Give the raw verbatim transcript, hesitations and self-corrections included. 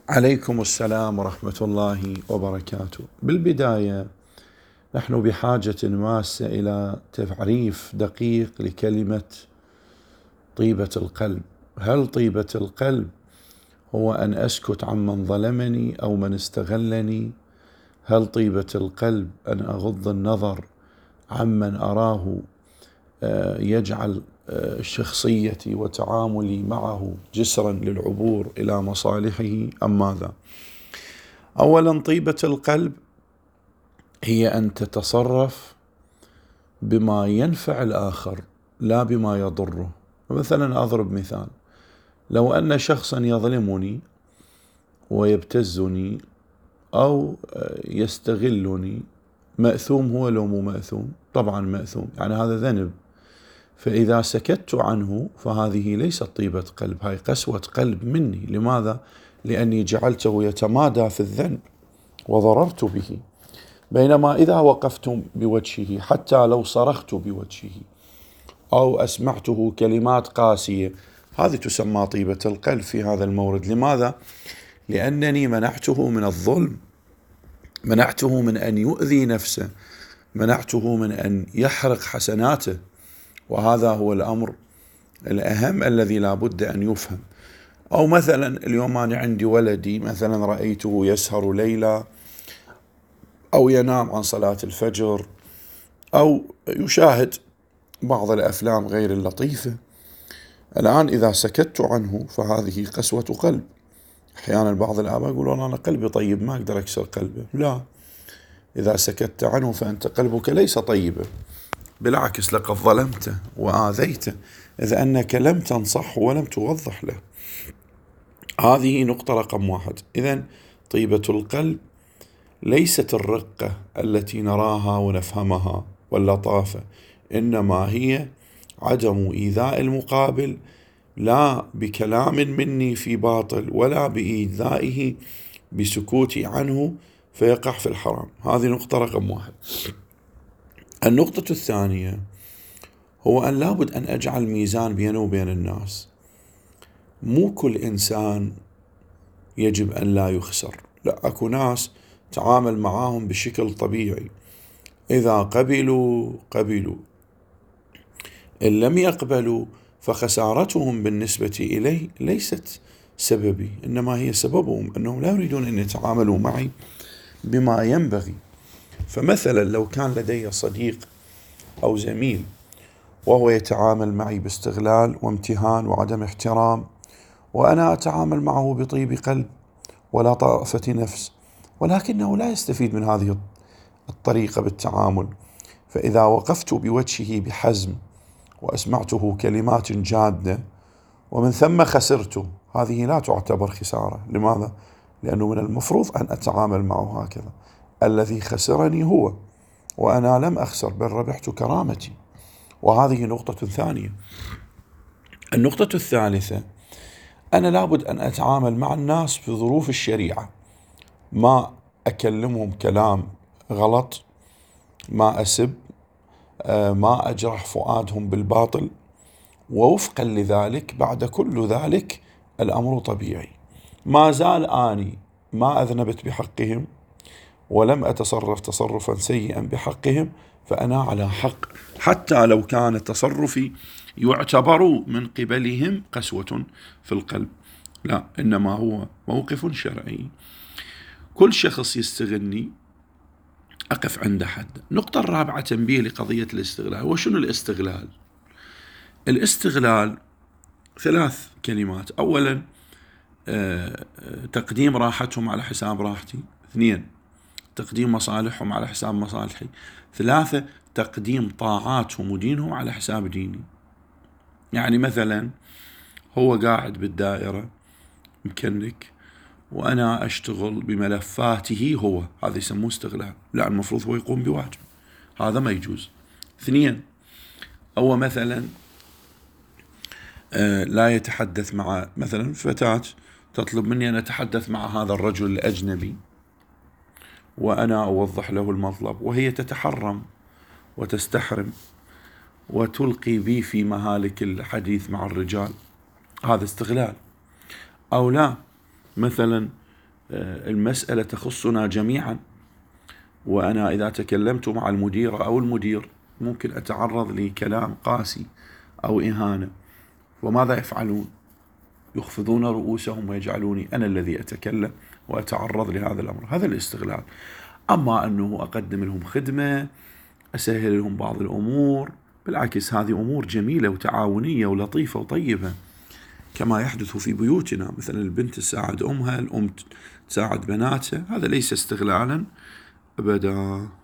عليكم السلام ورحمة الله وبركاته. بالبداية نحن بحاجة ماسة إلى تعريف دقيق لكلمة طيبة القلب. هل طيبة القلب هو أن أسكت عمن ظلمني أو من استغلني؟ هل طيبة القلب أن أغض النظر عمن أراه يجعل شخصيتي وتعاملي معه جسرا للعبور إلى مصالحه أم ماذا؟ أولا، طيبة القلب هي أن تتصرف بما ينفع الآخر لا بما يضره. مثلا أضرب مثال: لو أن شخصا يظلمني ويبتزني أو يستغلني، مأثوم هو لو مو مأثوم؟ طبعا مأثوم، يعني هذا ذنب. فإذا سكت عنه فهذه ليست طيبة قلب، هاي قسوة قلب مني. لماذا؟ لأني جعلته يتمادى في الذنب وضررت به. بينما إذا وقفت بوجهه، حتى لو صرخت بوجهه أو أسمعته كلمات قاسية، هذه تسمى طيبة القلب في هذا المورد. لماذا؟ لأنني منعته من الظلم، منعته من أن يؤذي نفسه، منعته من أن يحرق حسناته. وهذا هو الأمر الأهم الذي لا بد أن يفهم. أو مثلا اليوم أنا عندي ولدي مثلا رأيته يسهر ليلة أو ينام عن صلاة الفجر أو يشاهد بعض الأفلام غير اللطيفة. الآن إذا سكت عنه فهذه قسوة قلب. أحيانا بعض الآباء يقولون أنا قلبي طيب ما أقدر أكسر قلبه. لا، إذا سكت عنه فأنت قلبك ليس طيبا، بالعكس لقد ظلمته وآذيته إذا أنك لم تنصح ولم توضح له. هذه نقطة رقم واحد. إذن طيبة القلب ليست الرقة التي نراها ونفهمها واللطافة، إنما هي عدم إيذاء المقابل، لا بكلام مني في باطل ولا بإيذائه بسكوتي عنه فيقع في الحرام. هذه نقطة رقم واحد. النقطة الثانية هو أن لابد أن أجعل ميزان بينه وبين الناس. مو كل إنسان يجب أن لا يخسر، لا، أكو ناس تعامل معاهم بشكل طبيعي، إذا قبلوا قبلوا، إن لم يقبلوا فخسارتهم بالنسبة إلي ليست سببي، إنما هي سببهم أنهم لا يريدون أن يتعاملوا معي بما ينبغي. فمثلا لو كان لدي صديق أو زميل وهو يتعامل معي باستغلال وامتهان وعدم احترام، وأنا أتعامل معه بطيب قلب ولطافة نفس، ولكنه لا يستفيد من هذه الطريقة بالتعامل، فإذا وقفت بوجهه بحزم وأسمعته كلمات جادة ومن ثم خسرته، هذه لا تعتبر خسارة. لماذا؟ لأنه من المفروض أن أتعامل معه هكذا. الذي خسرني هو، وأنا لم أخسر بل ربحت كرامتي. وهذه نقطة ثانية. النقطة الثالثة: أنا لابد أن أتعامل مع الناس في ظروف الشريعة، ما أكلمهم كلام غلط، ما أسب، ما أجرح فؤادهم بالباطل. ووفقا لذلك بعد كل ذلك الأمر طبيعي. ما زال آني ما أذنبت بحقهم ولم أتصرف تصرفا سيئا بحقهم، فأنا على حق، حتى لو كان تصرفي يعتبر من قبلهم قسوة في القلب. لا، إنما هو موقف شرعي. كل شخص يستغلني أقف عند حد. النقطة الرابعة: تنبيه لقضية الاستغلال. وشنو الاستغلال؟ الاستغلال ثلاث كلمات. أولا، تقديم راحتهم على حساب راحتي. اثنين، تقديم مصالحهم على حساب مصالحي. ثلاثة، تقديم طاعاتهم ودينهم على حساب ديني. يعني مثلا هو قاعد بالدائرة مكنك وأنا أشتغل بملفاته هو، هذا يسموه استغلال. لا، المفروض هو يقوم بواجب، هذا ما يجوز. اثنين، أو مثلا لا يتحدث مع مثلا فتاة تطلب مني أن أتحدث مع هذا الرجل الأجنبي، وأنا أوضح له المطلب وهي تتحرم وتستحرم وتلقي بي في مهالك الحديث مع الرجال، هذا استغلال. أو لا، مثلا المسألة تخصنا جميعا، وأنا إذا تكلمت مع المديرة أو المدير ممكن أتعرض لكلام قاسي أو إهانة، وماذا يفعلون؟ يخفضون رؤوسهم ويجعلوني أنا الذي أتكلم وأتعرض لهذا الأمر. هذا الاستغلال. أما أنه أقدم لهم خدمة، أسهل لهم بعض الأمور، بالعكس هذه أمور جميلة وتعاونية ولطيفة وطيبة كما يحدث في بيوتنا، مثلا البنت تساعد أمها، الأم تساعد بناتها، هذا ليس استغلالا أبدا.